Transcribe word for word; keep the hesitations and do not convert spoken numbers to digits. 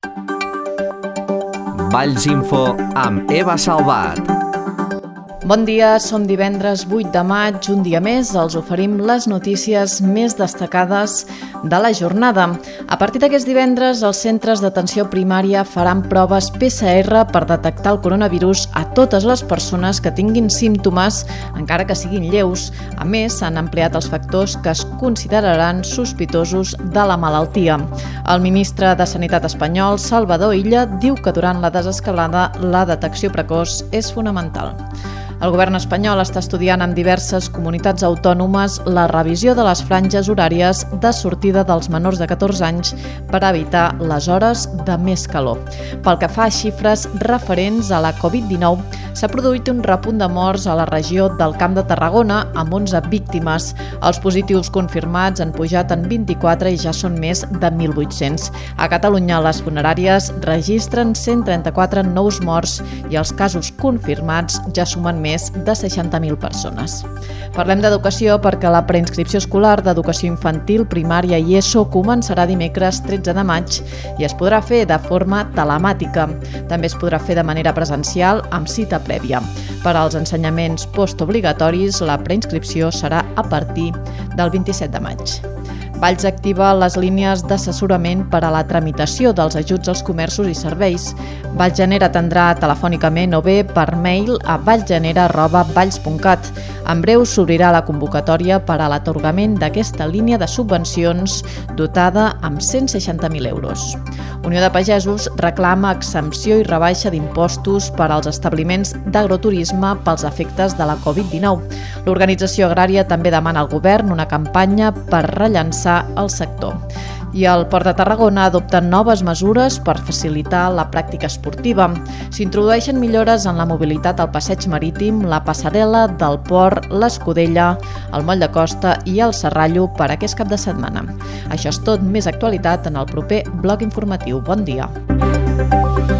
Vallsinfo amb Eva Salvat. Bon dia, som divendres vuit de maig. Un dia més els oferim les notícies més destacades de la jornada. A partir d'aquest divendres, els centres d'atenció primària faran proves P C R per detectar el coronavirus a totes les persones que tinguin símptomes, encara que siguin lleus. A més, s'han ampliat els factors que es consideraran sospitosos de la malaltia. El ministre de Sanitat espanyol, Salvador Illa, diu que durant la desescalada la detecció precoç és fonamental. El govern espanyol està estudiant en diverses comunitats autònomes la revisió de les franges horàries de sortida dels menors de catorze anys per evitar les hores de més calor. Pel que fa a xifres referents a la covid dinou, s'ha produït un repunt de morts a la regió del Camp de Tarragona amb onze víctimes. Els positius confirmats han pujat en vint-i-quatre i ja són més de mil vuit-cents. A Catalunya, les funeràries registren cent trenta-quatre nous morts i els casos confirmats ja sumen més de seixanta mil persones. Parlem d'educació perquè la preinscripció escolar d'educació infantil, primària i ESO començarà dimecres tretze de maig i es podrà fer de forma telemàtica. També es podrà fer de manera presencial amb cita prèvia. Per als ensenyaments postobligatoris, la preinscripció serà a partir del vint-i-set de maig. Valls activa les línies d'assessorament per a la tramitació dels ajuts als comerços i serveis. Vallgener atendrà telefònicament o bé per mail a vallgener arroba valls punt cat. En breu s'obrirà la convocatòria per a l'atorgament d'aquesta línia de subvencions dotada amb cent seixanta mil euros. Unió de Pagesos reclama exempció i rebaixa d'impostos per als establiments d'agroturisme pels efectes de la covid dinou. L'organització agrària també demana al govern una campanya per rellançar el sector. I el Port de Tarragona adopta noves mesures per facilitar la pràctica esportiva. S'introdueixen millores en la mobilitat al passeig marítim, la passarel·la del port, l'Escudella, el moll de costa i el Serrallo per aquest cap de setmana. Això és tot, més actualitat en el proper bloc informatiu. Bon dia.